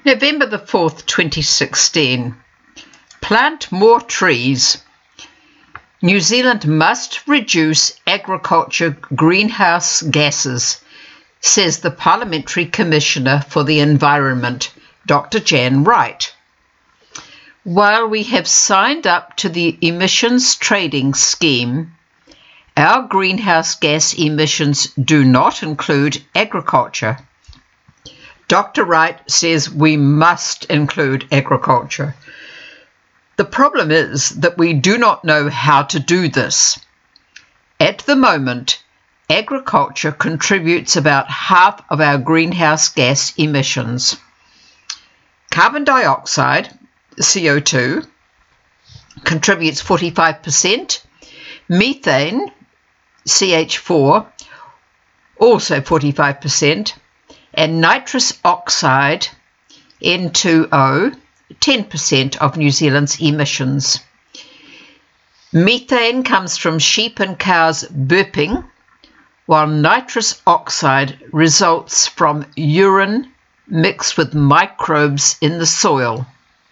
November the 4th, 2016. Plant more trees. New Zealand must reduce agriculture greenhouse gases, says the Parliamentary Commissioner for the Environment, Dr. Jan Wright. While we have signed up to the emissions trading scheme, our greenhouse gas emissions do not include agriculture. Dr. Wright says we must include agriculture. The problem is that we do not know how to do this. At the moment, agriculture contributes about half of our greenhouse gas emissions. Carbon dioxide, CO2, contributes 45%, methane, CH4, also 45%, and nitrous oxide, N2O, 10% of New Zealand's emissions. Methane comes from sheep and cows burping, while nitrous oxide results from urine mixed with microbes in the soil.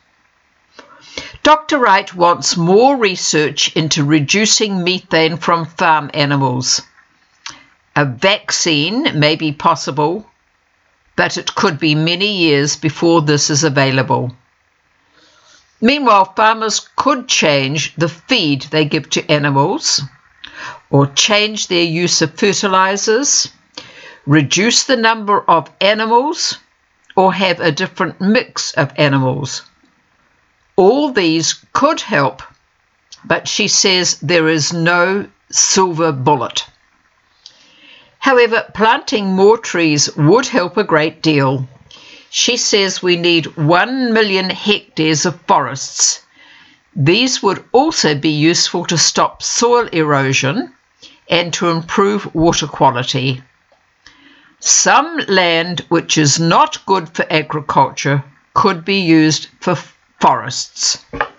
Dr. Wright wants more research into reducing methane from farm animals. A vaccine may be possible, but it could be many years before this is available. Meanwhile, farmers could change the feed they give to animals, or change their use of fertilizers, reduce the number of animals, or have a different mix of animals. All these could help, but she says there is no silver bullet. However, planting more trees would help a great deal. She says we need 1 million hectares of forests. These would also be useful to stop soil erosion and to improve water quality. Some land which is not good for agriculture could be used for forests.